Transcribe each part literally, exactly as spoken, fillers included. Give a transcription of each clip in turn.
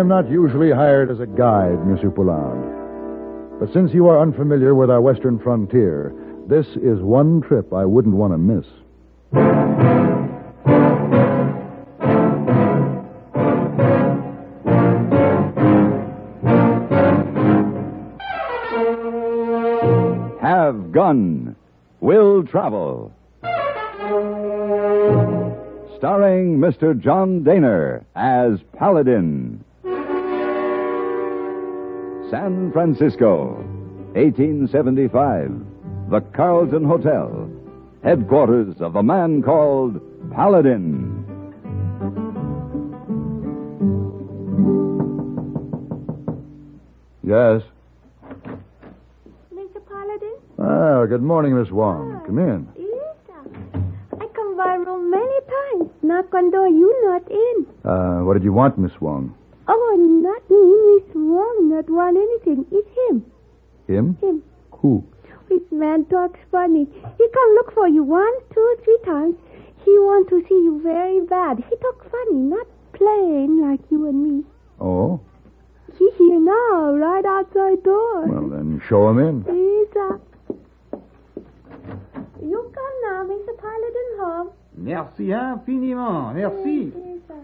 am not usually hired as a guide, Monsieur Poulard. But since you are unfamiliar with our western frontier, this is one trip I wouldn't want to miss. Have Gun. Will Travel. Starring Mister John Daner as Paladin. San Francisco, eighteen seventy-five. The Carlton Hotel, headquarters of a man called Paladin. Yes? Mister Paladin? Ah, good morning, Miss Wong. Come in. Yes, sir. I come by room many times. Knock on door, you not in. Uh, what did you want, Miss Wong? Oh, not me, Miss Wong. Not want anything. It's him. Him? Him. Who? This man talks funny. He come look for you one, two, three times. He want to see you very bad. He talk funny, not plain like you and me. Oh? He here now, right outside door. Well, then show him in. Yes, sir. You come now, Mister Paladin home. Merci infiniment. Merci. Yes, sir.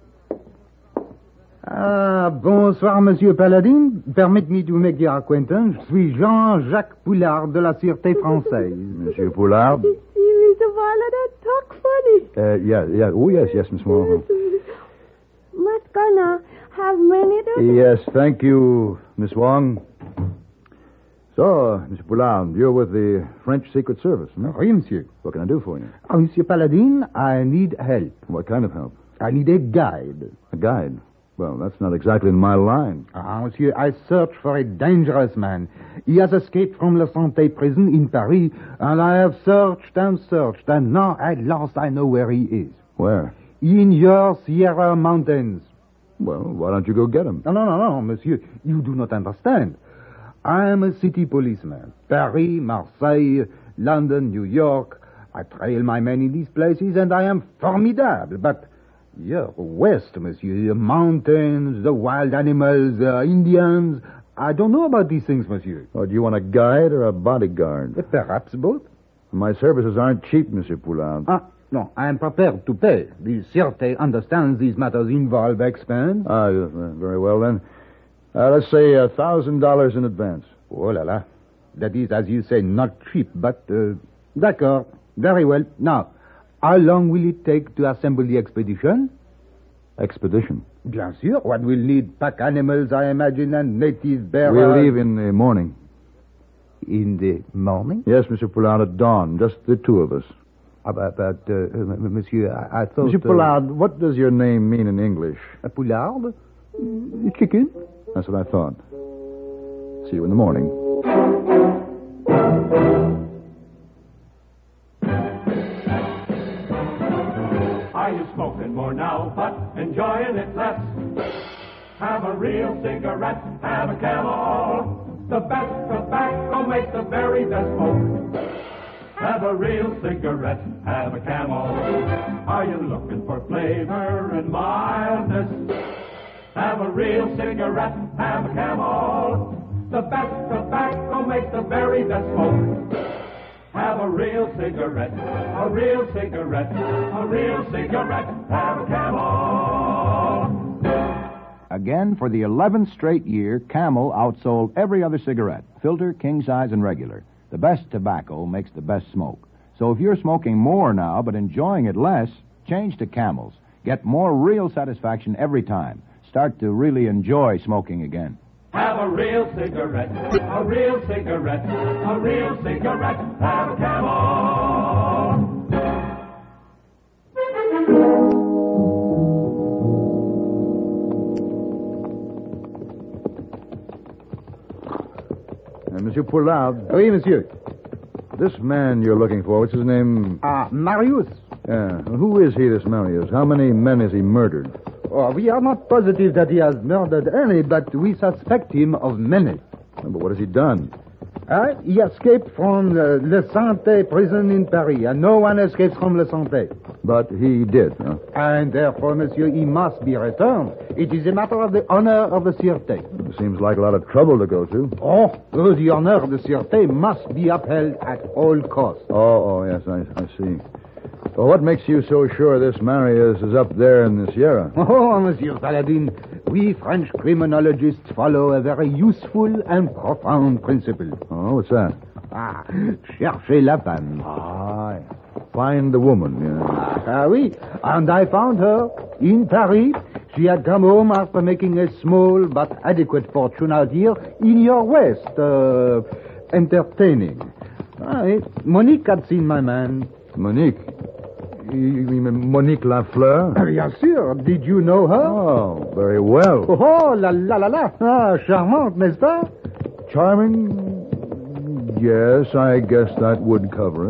Ah, bonsoir, Monsieur Paladin. Permit me to make your acquaintance. Je suis Jean-Jacques Poulard de la Sûreté Française. Monsieur Poulard? You see, Mister Paladin talk funny. Uh, yeah, yeah. Oh, yes, yes, Miss Wong. Must go now. Have minute. Yes, thank you, Miss Wong. So, Mister Poulard, you're with the French Secret Service, huh? Oui, monsieur. What can I do for you? Ah, Monsieur Paladin, I need help. What kind of help? I need a guide. A guide? Well, that's not exactly in my line. Ah, monsieur, I search for a dangerous man. He has escaped from La Santé prison in Paris, and I have searched and searched, and now at last I know where he is. Where? In your Sierra Mountains. Well, why don't you go get him? No, no, no, no, monsieur. You do not understand. I am a city policeman. Paris, Marseille, London, New York. I trail my men in these places, and I am formidable. But here, west, monsieur, the mountains, the wild animals, the Indians. I don't know about these things, monsieur. Oh, do you want a guide or a bodyguard? Uh, Perhaps both. My services aren't cheap, Monsieur Poulard. Ah, no, I am prepared to pay. The Sûreté understands these matters involve expense. Ah, yes, uh, very well, then. Uh, let's say a thousand dollars in advance. Oh, la la. That is, as you say, not cheap, but, uh, d'accord. Very well. Now, how long will it take to assemble the expedition? Expedition? Bien sûr. What will need pack animals, I imagine, and native bearers. We'll leave in the morning. In the morning? Yes, Monsieur Poulard, at dawn. Just the two of us. Uh, but, but uh, uh, monsieur, I, I thought... Monsieur Poulard, uh, what does your name mean in English? Uh, Poulard? Mm, chicken? That's what I thought. See you in the morning. Are you smoking more now, but enjoying it less? Have a real cigarette, have a Camel. The best tobacco makes the very best smoke. Have a real cigarette, have a Camel. Are you looking for flavor and mildness? Have a real cigarette, have a Camel. The best tobacco makes the very best smoke. Have a real cigarette, a real cigarette, a real cigarette, have a Camel. Again, for the eleventh straight year, Camel outsold every other cigarette, filter, king size, and regular. The best tobacco makes the best smoke. So if you're smoking more now but enjoying it less, change to Camels. Get more real satisfaction every time. Start to really enjoy smoking again. Have a real cigarette, a real cigarette, a real cigarette, have a Camel. Uh, Monsieur Poulard. Oui, monsieur. This man you're looking for, what's his name? Ah, Marius. Yeah. Who is he, this Marius? How many men has he murdered? Oh, we are not positive that he has murdered any, but we suspect him of many. Oh, but what has he done? Uh, he escaped from the Le Santé prison in Paris, and no one escapes from Le Santé. But he did, huh? And therefore, monsieur, he must be returned. It is a matter of the honor of the Sûreté. Seems like a lot of trouble to go to. Oh, the honor of the Sûreté must be upheld at all costs. Oh, oh, yes, I, I see. Well, what makes you so sure this Marius is up there in the Sierra? Oh, Monsieur Paladin, we French criminologists follow a very useful and profound principle. Oh, what's that? Ah, cherchez la femme. Ah, find the woman, yeah. Ah, oui. And I found her in Paris. She had come home after making a small but adequate fortune out here in your West, uh, entertaining. Ah, Monique had seen my man. Monique? You mean Monique Lafleur? Bien sûr. Did you know her? Oh, very well. Oh, la la la la. Ah, charmante, n'est-ce pas? Charming? Yes, I guess that would cover it.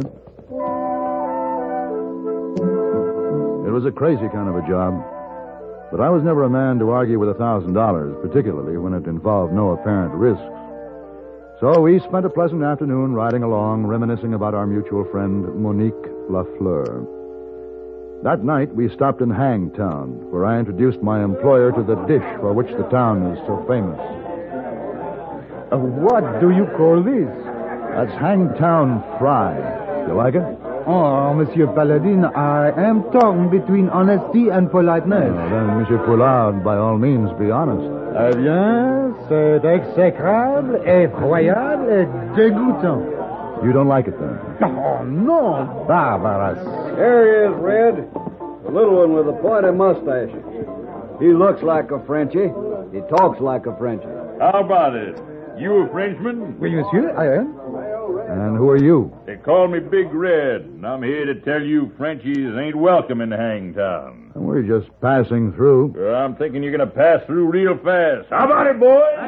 It was a crazy kind of a job. But I was never a man to argue with a thousand dollars, particularly when it involved no apparent risks. So we spent a pleasant afternoon riding along, reminiscing about our mutual friend, Monique Lafleur. That night, we stopped in Hangtown, where I introduced my employer to the dish for which the town is so famous. Uh, what do you call this? That's Hangtown Fry. You like it? Oh, Monsieur Paladin, I am torn between honesty and politeness. Well, then, Monsieur Poulard, by all means, be honest. Eh bien, c'est exécrable, effroyable et dégoûtant. You don't like it, then? Oh, no, barbarous. Here he is, Red. The little one with the pointed mustache. He looks like a Frenchie. He talks like a Frenchie. How about it? You a Frenchman? Oui, monsieur, I am. And who are you? They call me Big Red, and I'm here to tell you Frenchies ain't welcome in Hangtown. We're just passing through. Uh, I'm thinking you're going to pass through real fast. How about it, boys?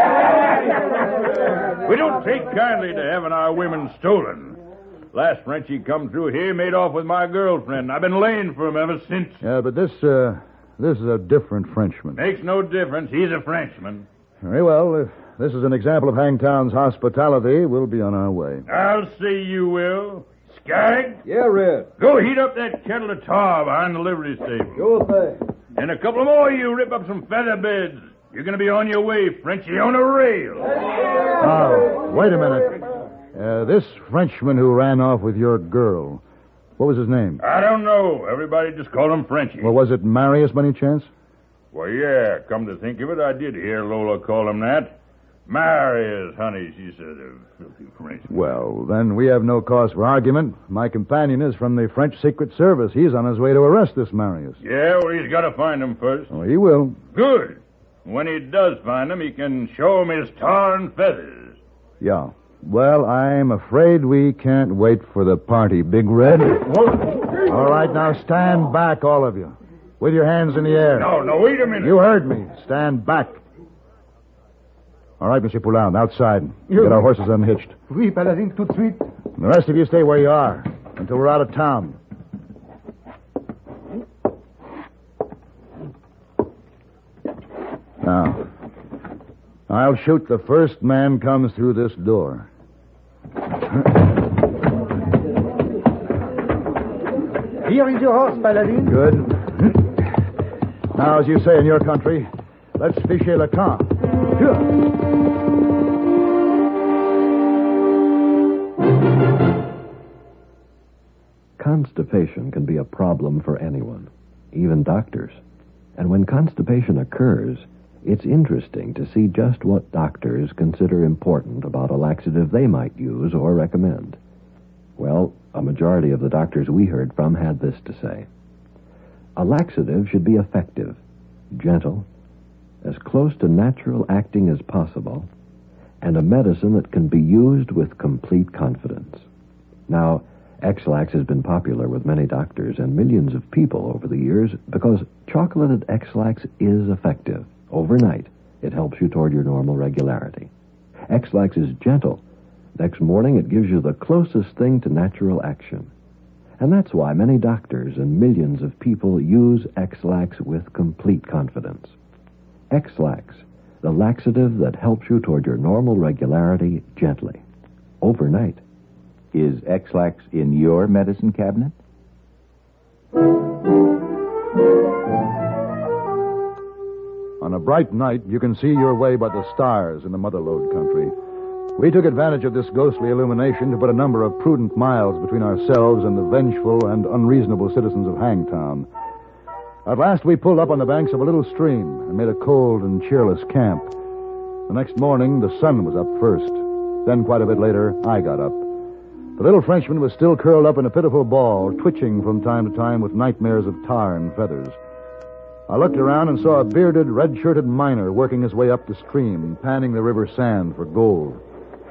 We don't take kindly to having our women stolen. Last Frenchie come through here made off with my girlfriend. I've been laying for him ever since. Yeah, but this, uh, this is a different Frenchman. Makes no difference. He's a Frenchman. Very well. If this is an example of Hangtown's hospitality, we'll be on our way. I'll say you will. Skag? Yeah, Red. Go heat up that kettle of tar behind the livery stable. Sure thing. And a couple more of you rip up some feather beds. You're going to be on your way, Frenchie, on a rail. Now, wait a minute. Uh, this Frenchman who ran off with your girl, what was his name? I don't know. Everybody just called him Frenchie. Well, was it Marius by any chance? Well, yeah, come to think of it, I did hear Lola call him that. Marius, honey, she said, a filthy Frenchman. Well, then we have no cause for argument. My companion is from the French Secret Service. He's on his way to arrest this Marius. Yeah, well, he's got to find him first. Oh, he will. Good. When he does find him, he can show him his tar and feathers. Yeah. Well, I'm afraid we can't wait for the party, Big Red. All right, now stand back, all of you. With your hands in the air. No, no, wait a minute. You heard me. Stand back. All right, Monsieur Poulain, outside. You... Get our horses unhitched. Oui, Paladin, tout de suite. And the rest of you stay where you are until we're out of town. Now, I'll shoot the first man comes through this door. Here is your horse, Paladin. Good. Now, as you say in your country, let's ficher le camp. Constipation can be a problem for anyone, even doctors. And when constipation occurs, it's interesting to see just what doctors consider important about a laxative they might use or recommend. Well, a majority of the doctors we heard from had this to say. A laxative should be effective, gentle, as close to natural acting as possible, and a medicine that can be used with complete confidence. Now, X-Lax has been popular with many doctors and millions of people over the years because chocolated X-Lax is effective. Overnight, it helps you toward your normal regularity. X-Lax is gentle. Next morning, it gives you the closest thing to natural action. And that's why many doctors and millions of people use X-Lax with complete confidence. X-Lax, the laxative that helps you toward your normal regularity gently. Overnight. Is X-Lax in your medicine cabinet? On a bright night, you can see your way by the stars in the Motherlode country. We took advantage of this ghostly illumination to put a number of prudent miles between ourselves and the vengeful and unreasonable citizens of Hangtown. At last, we pulled up on the banks of a little stream and made a cold and cheerless camp. The next morning, the sun was up first. Then, quite a bit later, I got up. The little Frenchman was still curled up in a pitiful ball, twitching from time to time with nightmares of tar and feathers. I looked around and saw a bearded, red-shirted miner working his way up the stream, panning the river sand for gold.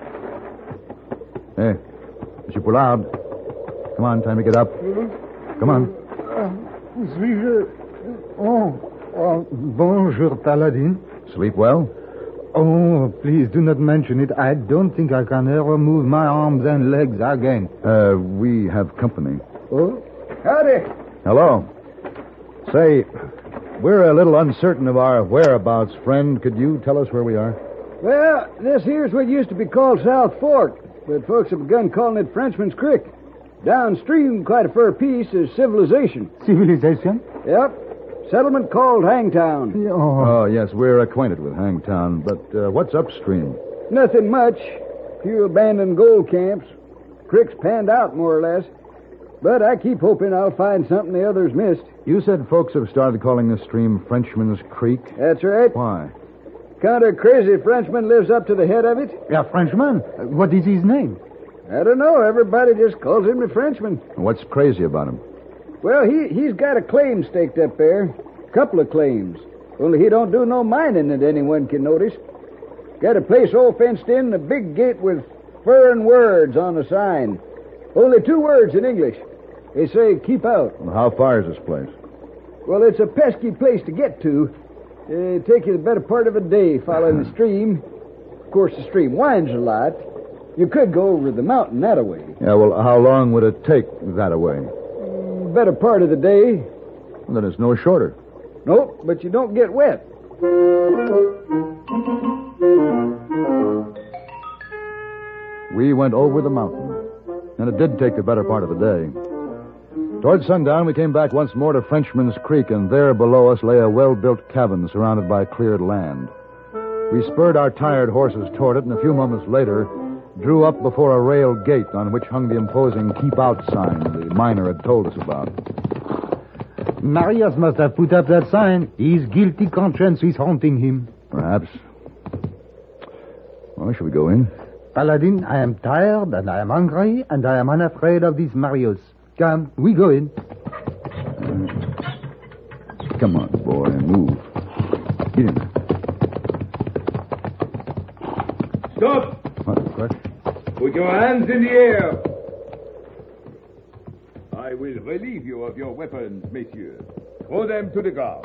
Hey, Monsieur Poulard. Come on, time to get up. Come on. Suis-je... Oh, oh, bonjour, Paladin. Sleep well? Oh, please do not mention it. I don't think I can ever move my arms and legs again. Uh, we have company. Oh? Howdy. Hello. Say, we're a little uncertain of our whereabouts, friend. Could you tell us where we are? Well, this here's what used to be called South Fork, but folks have begun calling it Frenchman's Creek. Downstream, quite a fair piece, is civilization. Civilization? Yep. Settlement called Hangtown. Oh. Oh, yes, we're acquainted with Hangtown, but uh, what's upstream? Nothing much. Few abandoned gold camps. Creek's panned out, more or less. But I keep hoping I'll find something the others missed. You said folks have started calling this stream Frenchman's Creek. That's right. Why? Kind of crazy Frenchman lives up to the head of it. A Frenchman? What is his name? I don't know. Everybody just calls him the Frenchman. What's crazy about him? Well, he, he's got a claim staked up there. Couple of claims. Only he don't do no mining that anyone can notice. Got a place all fenced in, a big gate with foreign words on the sign. Only two words in English. They say, keep out. Well, how far is this place? Well, it's a pesky place to get to. It'll take you the better part of a day following the stream. Of course, the stream winds a lot. You could go over the mountain that way. Yeah, well, how long would it take that away? Better part of the day. Well, then it's no shorter. Nope, but you don't get wet. We went over the mountain, and it did take the better part of the day. Towards sundown, we came back once more to Frenchman's Creek, and there below us lay a well-built cabin surrounded by cleared land. We spurred our tired horses toward it, and a few moments later drew up before a rail gate on which hung the imposing keep out sign the miner had told us about. Marius must have put up that sign. His guilty conscience is haunting him. Perhaps. Well, shall we go in? Paladin, I am tired, and I am hungry, and I am unafraid of these Marius. Come, we go in. Uh, come on, boy, move. Get in there. Stop! What, what? Put your hands in the air. I will relieve you of your weapons, messieurs. Throw them to the ground.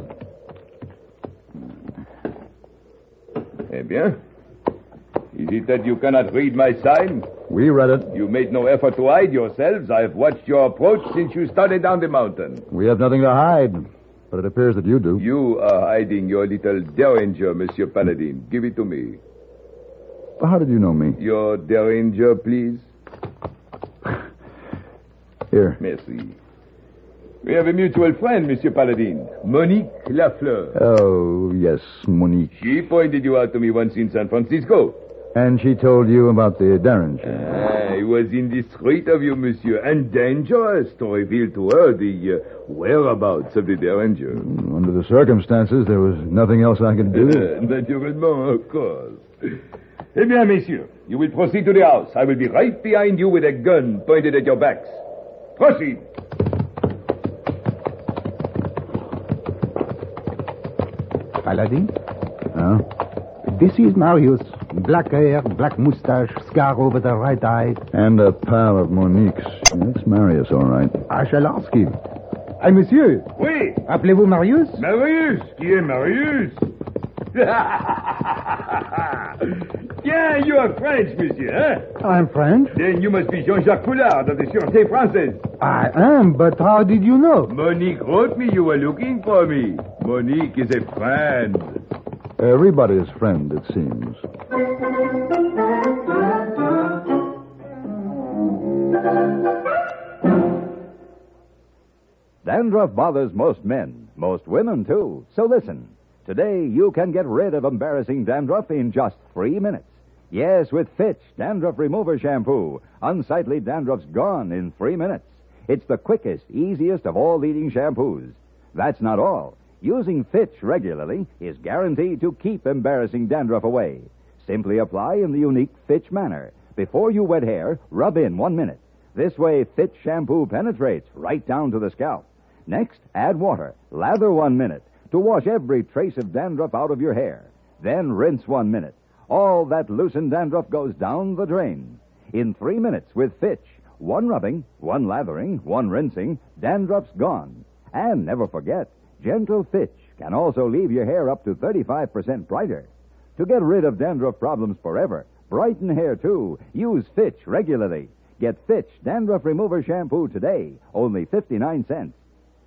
Eh bien? Is it that you cannot read my sign? We read it. You made no effort to hide yourselves. I have watched your approach since you started down the mountain. We have nothing to hide, but it appears that you do. You are hiding your little derringer, Monsieur Paladin. Give it to me. How did you know me? Your derringer, please. Here. Merci. We have a mutual friend, Monsieur Paladin. Monique Lafleur. Oh, yes, Monique. She pointed you out to me once in San Francisco. And she told you about the Derringer. Ah, it was indiscreet of you, monsieur, and dangerous to reveal to her the uh, whereabouts of the Derringer. Under the circumstances, there was nothing else I could do. Uh, naturellement, of course. Eh bien, messieurs, you will proceed to the house. I will be right behind you with a gun pointed at your backs. Proceed. Paladin? Huh? This is Marius. Black hair, black mustache, scar over the right eye. And a pal of Monique's. It's Marius, all right. I shall ask him. Hey, monsieur. Oui. Appelez-vous Marius? Marius. Qui est Marius? Yeah, you are French, monsieur, huh? I'm French. Then you must be Jean-Jacques Poulard of the Sûreté Française. I am, but how did you know? Monique wrote me you were looking for me. Monique is a friend. Everybody's friend, it seems. Dandruff bothers most men, most women, too. So listen. Today, you can get rid of embarrassing dandruff in just three minutes. Yes, with Fitch Dandruff Remover Shampoo. Unsightly dandruff's gone in three minutes. It's the quickest, easiest of all leading shampoos. That's not all. Using Fitch regularly is guaranteed to keep embarrassing dandruff away. Simply apply in the unique Fitch manner. Before you wet hair, rub in one minute. This way, Fitch shampoo penetrates right down to the scalp. Next, add water. Lather one minute to wash every trace of dandruff out of your hair. Then rinse one minute. All that loosened dandruff goes down the drain. In three minutes with Fitch, one rubbing, one lathering, one rinsing, dandruff's gone. And never forget, gentle Fitch can also leave your hair up to thirty-five percent brighter. To get rid of dandruff problems forever, brighten hair too, use Fitch regularly. Get Fitch Dandruff Remover Shampoo today, only fifty-nine cents.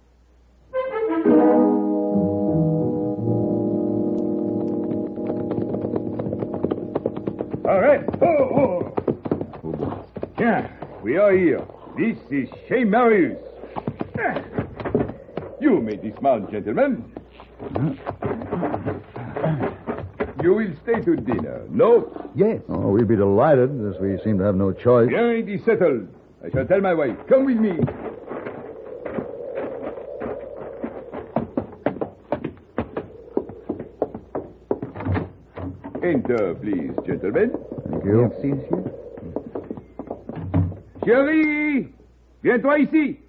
All right. Oh, oh. Yeah, we are here. This is Chez Marius. You may dismount, gentlemen. You will stay to dinner, no? Yes. Oh, we'd be delighted, as we seem to have no choice. Bien, it is settled. I shall tell my wife. Come with me. Enter, please, gentlemen. Thank you. Merci, monsieur. Chérie, viens-toi ici.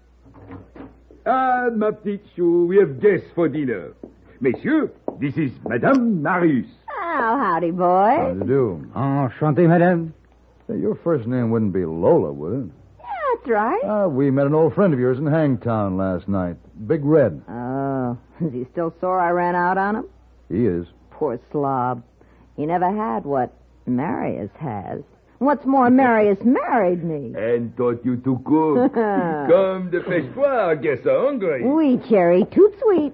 Ah, ma petite chou, we have guests for dinner. Messieurs, this is Madame Marius. Oh, howdy, How boy. do you do? Enchanté, madame. Hey, your first name wouldn't be Lola, would it? Yeah, that's right. Ah, we met an old friend of yours in Hangtown last night. Big Red. Oh, is he still sore I ran out on him? He is. Poor slob. He never had what Marius has. What's more, Marius married me. And taught you to cook. Come, dépêche-toi, I guess I'm hungry. Oui, Cherry, toot sweet.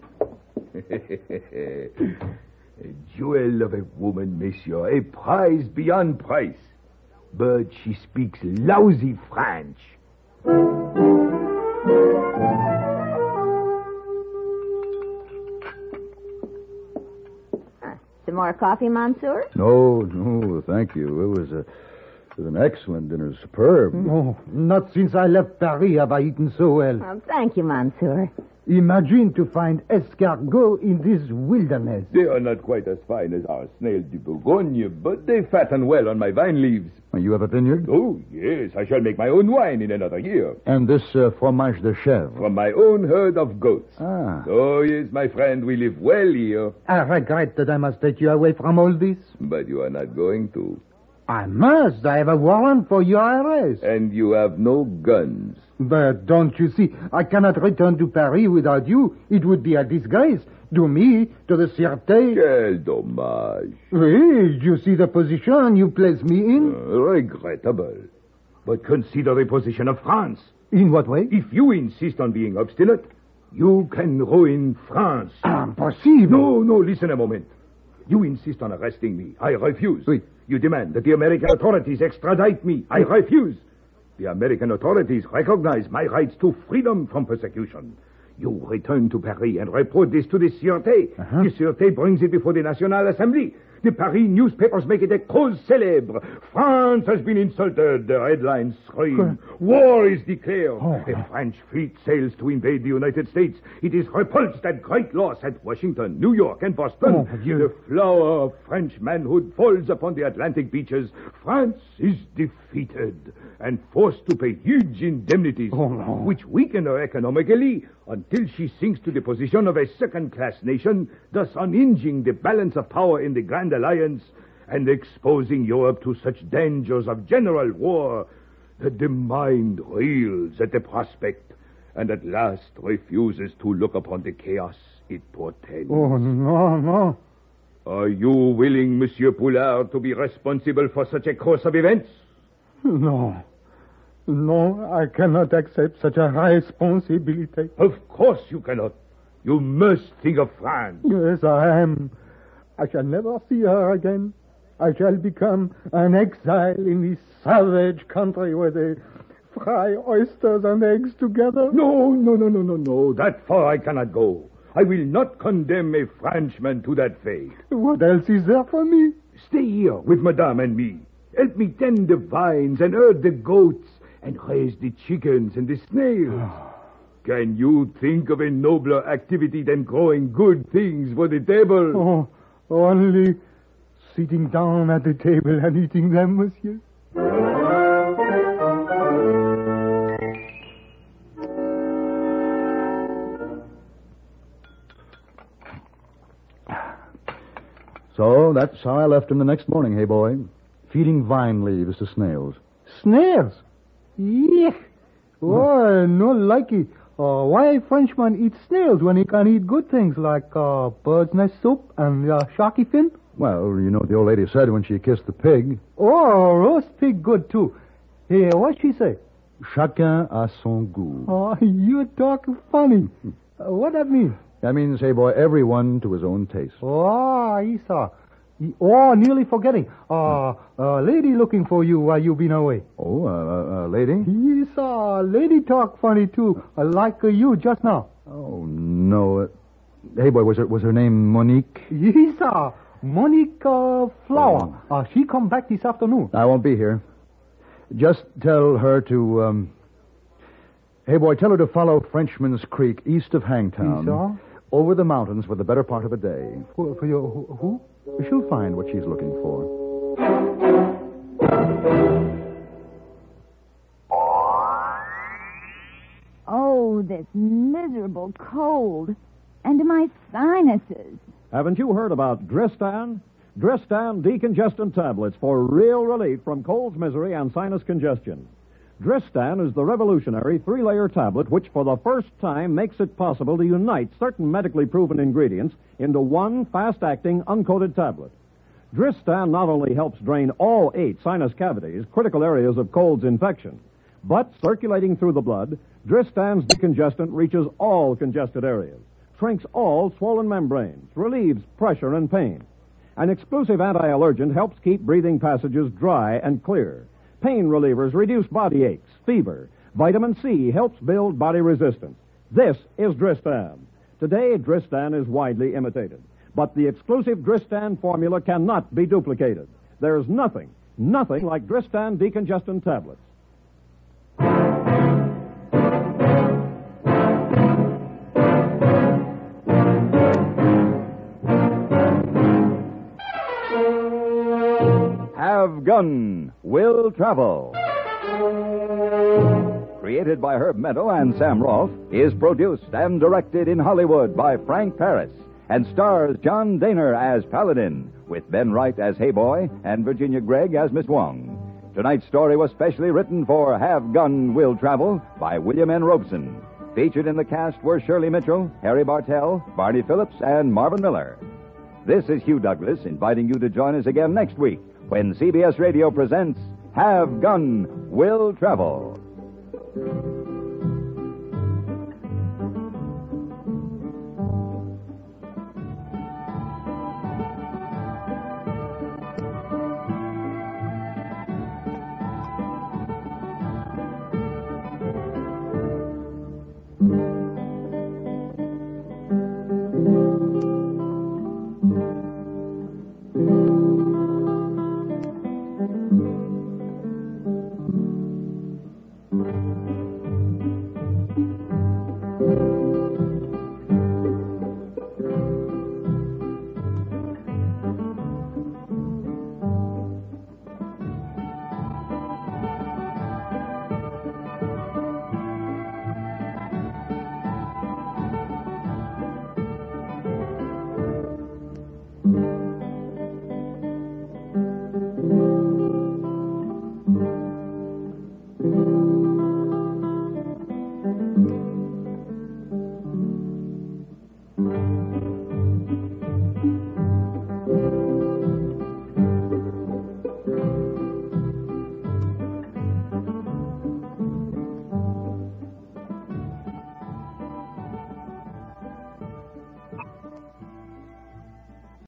A jewel of a woman, monsieur. A prize beyond price. But she speaks lousy French. Some more coffee, Monsieur? No, no, thank you. It was a, it was an excellent dinner. Superb. Oh, not since I left Paris have I eaten so well. Oh, thank you, Monsieur. Imagine to find escargot in this wilderness. They are not quite as fine as our snail de Bourgogne, but they fatten well on my vine leaves. You have a vineyard? Oh, yes, I shall make my own wine in another year. And this uh, fromage de chèvre? From my own herd of goats. Ah. Oh, yes, my friend, we live well here. I regret that I must take you away from all this. But you are not going to. I must. I have a warrant for your arrest. And you have no guns. But don't you see, I cannot return to Paris without you. It would be a disgrace. To me, to the Sûreté. Quel dommage. Oui, you see the position you place me in? Uh, regrettable. But consider the position of France. In what way? If you insist on being obstinate, you can ruin France. Impossible. No, no, listen a moment. You insist on arresting me. I refuse. Oui. You demand that the American authorities extradite me. I refuse. The American authorities recognize my rights to freedom from persecution. You return to Paris and report this to the Sûreté. Uh-huh. The Sûreté brings it before the National Assembly. The Paris newspapers make it a cause célèbre. France has been insulted. The headlines scream. War is declared. Oh. A French fleet sails to invade the United States. It is repulsed at great loss at Washington, New York, and Boston. Oh, Dieu. The flower of French manhood falls upon the Atlantic beaches. France is defeated and forced to pay huge indemnities, Oh, no. which weaken her economically until she sinks to the position of a second-class nation, thus unhinging the balance of power in the Grand Alliance and exposing Europe to such dangers of general war that the mind reels at the prospect and at last refuses to look upon the chaos it portends. Oh, no, no. Are you willing, Monsieur Poulard, to be responsible for such a course of events? No. No, I cannot accept such a responsibility. Of course you cannot. You must think of France. Yes, I am. I shall never see her again. I shall become an exile in this savage country where the fry oysters and eggs together? No, no, no, no, no, no. That far I cannot go. I will not condemn a Frenchman to that fate. What else is there for me? Stay here with Madame and me. Help me tend the vines and herd the goats and raise the chickens and the snails. Can you think of a nobler activity than growing good things for the table? Oh, only sitting down at the table and eating them, monsieur. So that's how I left him the next morning, hey boy, feeding vine leaves to snails. Snails? Yuck. Oh, no likey. Uh, why Frenchman eat snails when he can eat good things like uh, bird's nest soup and uh, sharky fin? Well, you know what the old lady said when she kissed the pig. Oh, roast pig good, too. Hey, what'd she say? Chacun a son goût. Oh, you talk funny. Uh, what that mean? That means, hey boy, everyone to his own taste. Oh, Esau. Oh, nearly forgetting. Uh, a lady looking for you while you've been away. Oh, a uh, uh, lady? Esau, lady talk funny, too, uh, like uh, you just now. Oh, no. Uh, hey boy, was her, was her name Monique? Esau, Monique uh, Flower. Oh. Uh, she come back this afternoon. I won't be here. Just tell her to, um... Hey boy, tell her to follow Frenchman's Creek east of Hangtown. Esau? Over the mountains for the better part of a day. For, for your, who? who? She'll find what she's looking for. Oh, this miserable cold. And my sinuses. Haven't you heard about Dristan? Dristan decongestant tablets for real relief from cold's misery and sinus congestion. Dristan is the revolutionary three-layer tablet which for the first time makes it possible to unite certain medically proven ingredients into one fast-acting, uncoated tablet. Dristan not only helps drain all eight sinus cavities, critical areas of cold's infection, but circulating through the blood, Dristan's decongestant reaches all congested areas, shrinks all swollen membranes, relieves pressure and pain. An exclusive anti-allergent helps keep breathing passages dry and clear. Pain relievers reduce body aches, fever. Vitamin C helps build body resistance. This is Dristan. Today, Dristan is widely imitated. But the exclusive Dristan formula cannot be duplicated. There's nothing, nothing like Dristan decongestant tablets. Have Gun Will Travel. Created by Herb Meadow and Sam Rolfe, is produced and directed in Hollywood by Frank Paris and stars John Daner as Paladin, with Ben Wright as Hayboy and Virginia Gregg as Miss Wong. Tonight's story was specially written for Have Gun Will Travel by William N. Robeson. Featured in the cast were Shirley Mitchell, Harry Bartell, Barney Phillips, and Marvin Miller. This is Hugh Douglas inviting you to join us again next week when C B S Radio presents Have Gun Will Travel.